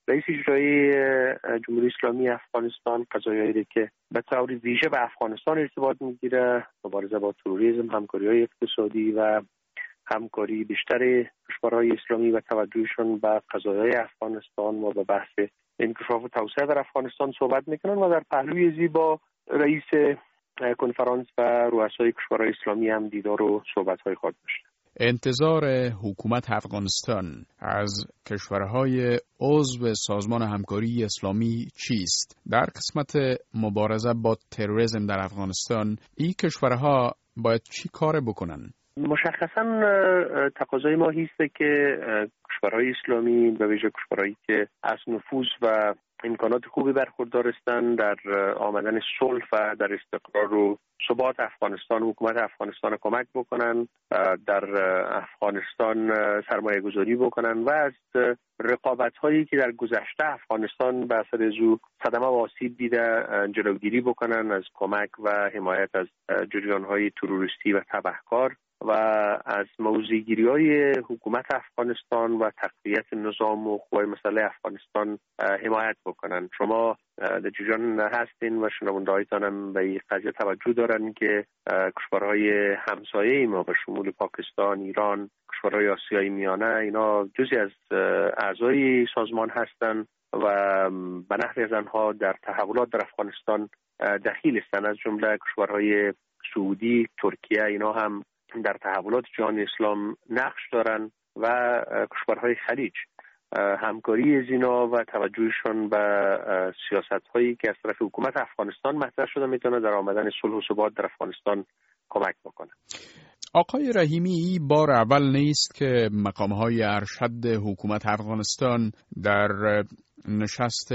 رئیس اجرایی جمهوری اسلامی افغانستان قضایایی که به طور ویژه به افغانستان ارتباط میگیره، مبارزه با تروریسم، همکاری‌های اقتصادی و همکاری بیشتر کشورهای اسلامی و توجهشون به قضایای افغانستان و به بحث انکشاف و توسعه در افغانستان صحبت میکنن و در پهلوی زی با رئیس کنفرانس و رؤسای کشورهای اسلامی هم دیدار و صحبت‌های خود داشت. انتظار حکومت افغانستان از کشورهای عضو سازمان همکاری اسلامی چیست؟ در قسمت مبارزه با تروریسم در افغانستان این کشورها باید چی کار بکنن؟ مشخصاً تقاضای ما هست که کشورهای اسلامی به ویژه کشورهایی که از نفوذ و امکانات خوبی برخوردار هستند در آمدن صلح و در استقرار و ثبات افغانستان، حکومت افغانستان کمک بکنن، در افغانستان سرمایه گذاری بکنن و از رقابت هایی که در گذشته افغانستان به اثر زو صدمه و آسیب دیده جلوگیری بکنن، از کمک و حمایت از جریان های تروریستی و تبهکار و از موضع‌گیری‌های حکومت افغانستان و تقویت نظام و قوای مسلح افغانستان حمایت بکنن. شما در جریان هستین و شنونده‌هایتان هم به این قضیه توجه دارن که کشورهای همسایه ما به شمول پاکستان، ایران، کشورهای آسیای میانه اینا جزئی از اعضای سازمان هستند و به نحوی از آنها در تحولات در افغانستان دخیل هستند. از جمله کشورهای سعودی، ترکیه اینا هم در تحولات جهان اسلام نقش دارن و کشورهای خلیج. همکاری از اینا و توجهشون به سیاست‌هایی که از طرف حکومت افغانستان مطرح شده میتونه در آمدن صلح و ثبات در افغانستان کمک بکنه. آقای رحیمی، بار اول نیست که مقام‌های ارشد حکومت افغانستان در نشست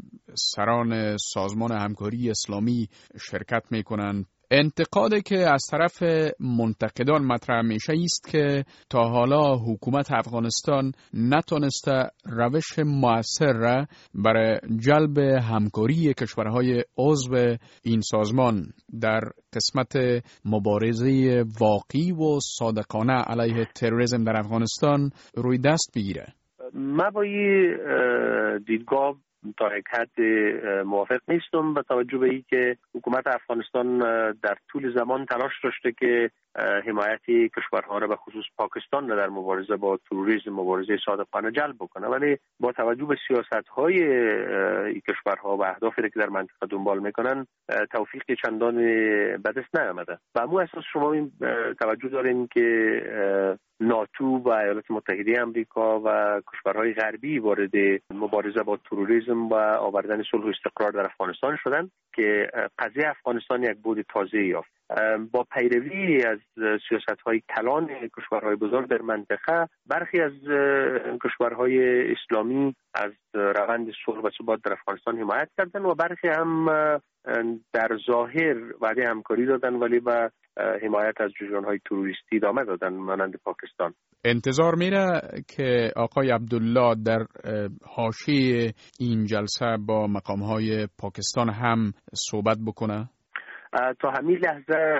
سران سازمان همکاری اسلامی شرکت میکنند. انتقادی که از طرف منتقدان مطرح میشه است که تا حالا حکومت افغانستان نتونسته روش مؤثر را برای جلب همکاری کشورهای عضو این سازمان در قسمت مبارزه واقعی و صادقانه علیه تروریسم در افغانستان روی دست بگیره. من با این دیدگاه تا یک حد موافق نیستم، به توجه به اینکه حکومت افغانستان در طول زمان تلاش داشته که حمایت کشورها را به خصوص پاکستان را در مبارزه با تروریسم، مبارزه صادقانه جلب بکنه، ولی با توجه به سیاست‌های این کشورها و اهدافی که در منطقه دنبال میکنن توفیق چندان به دست نیامده. و همون اساس شما توجه دارین که ناتو و ایالات متحده آمریکا و کشورهای غربی وارد مبارزه با تروریسم و آوردن صلح و استقرار در افغانستان شدند که قضیه افغانستان یک بعد تازه یافت. با پیروی از سیاست‌های کلان کشورهای بزرگ در منطقه، برخی از کشورهای اسلامی از روند صلح و ثبات در افغانستان حمایت کردند و برخی هم در ظاهر وعده همکاری دادن ولی با حمایت از جریان‌های تروریستی ادامه دادن، مانند پاکستان. انتظار میره که آقای عبدالله در حاشیه این جلسه با مقام‌های پاکستان هم صحبت بکنه؟ تا همین لحظه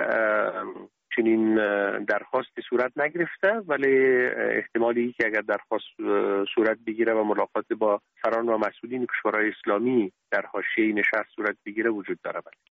چنین درخواستی صورت نگرفته، ولی احتمالی که اگر درخواست صورت بگیره و ملاقات با سران و مسئولین کشورهای اسلامی در حاشیه نشست صورت بگیره وجود داره.